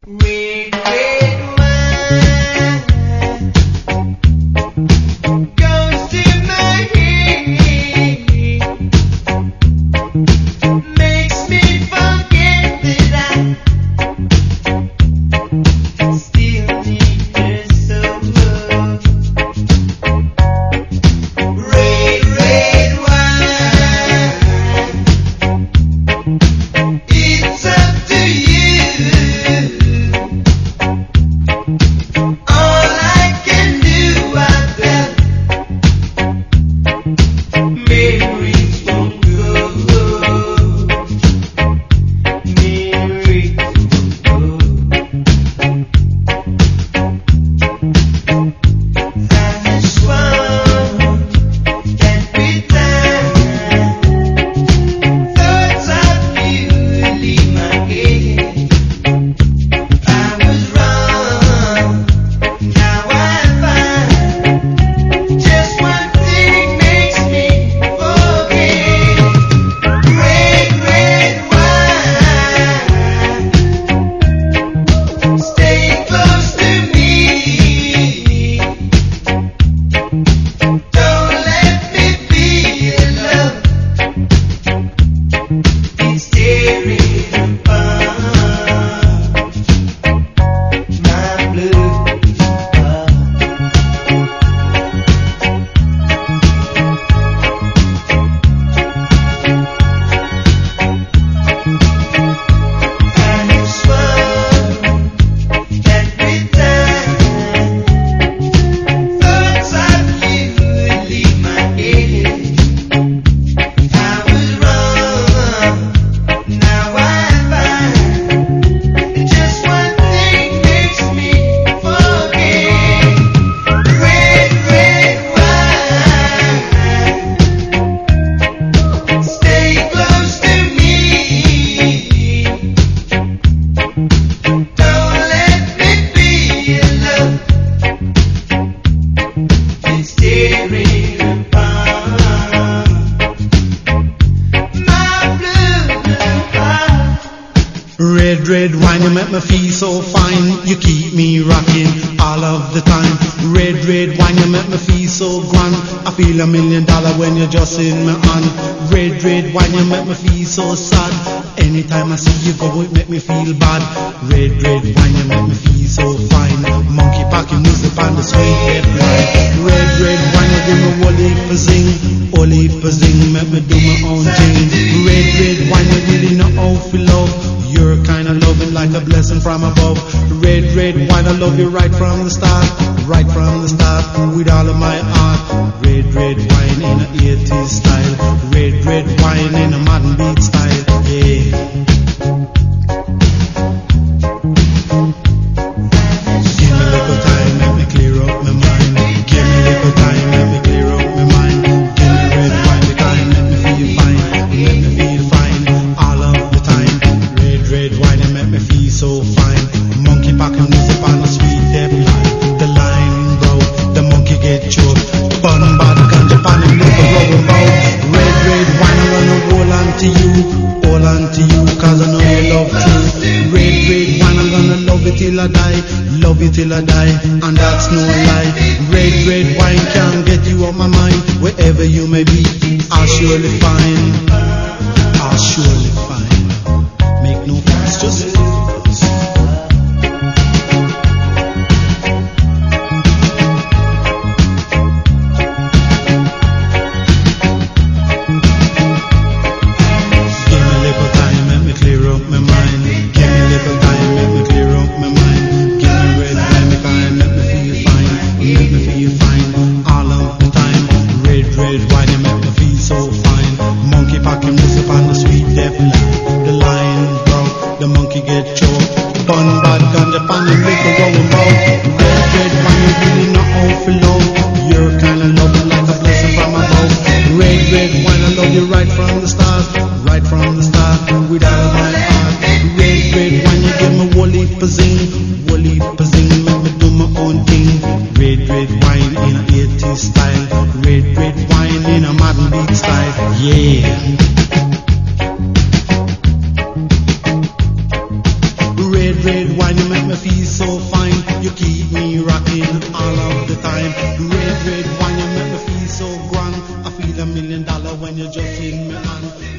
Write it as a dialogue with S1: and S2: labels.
S1: Red, red wine goes to my head, makes me forget that I still need her so much. Red, red wine, it's up to you. All I can do, I felt memories won't go. Memories won't go. I swung every time. Thoughts of you leave my head. I was wrong. Now I find just one thing makes me forget. Red, red wine, stay close to me. Don't let me be alone. It's tearing apart my blue heart. I swung every time. Thoughts of you leave my head. I was wrong. Now I find just one thing makes me forget. Red, red wine, stay close to me. Don't let me be alone. It's tearing apart my blue heart.
S2: Red, red wine, you make me feel so fine. You keep me rocking all of the time. Red, red wine, you make me feel so grand. I feel $1 million when you're just in my hand. Red, red wine, you make me feel so sad. Anytime I see you go, it make me feel bad. Red, red wine, you make me feel so fine. Monkey packing music on the sweet headline. Red, red wine, you give me whole heap of zing, make me do my own thing. Red, red wine, you really know how to love. You're kind of loving like a blessing from above. Red, red wine, I love you right from the start, with all of my heart. Red, red wine in a 80s style. Red, red wine in a modern beat style. Yeah. Give me a little time, let me clear up my mind. Give me a little time, let me clear up my mind. Give me red wine, the time, let me feel fine. Let me feel fine all of the time. Red, red wine, you make me feel so fine. Monkey packing music on the sweet dead line. The line broke, the monkey get choked. Bun bad ganja pan and make a rubber bout. Red, red wine, I'm gonna hold on to you, cause I know you love true. Red, red wine, I'm gonna love you till I die, and that's no lie. Red, red wine can't get you off my mind. Wherever you may be, I'll surely find. Make no fuss, just focus. Give me a little time, let me clear up my mind. Give me a little time, let me clear up my mind. Give me red wine, the time, let me feel fine. Let me feel fine all of the time. Red, red wine, you make me feel so fine. Monkey packing music on the sweet deaf line. The line broke, the monkey get choked. Bun bad ganja pan and make a going bout. Red, red wine, you really know how to love. You're kind of loving like a blessing from above. Red, red wine, I love you right from the start, with all of my heart. Red, red wine, you give me whole heap of zing, make me do my own thing. Red, red wine in a 80s style. Red, red wine in a modern beat style. Yeah. Red wine, you make feel so fine. You keep me rocking all of the time. Red, red wine, you make me feel so grand. I feel $1 million when you're just in my hand.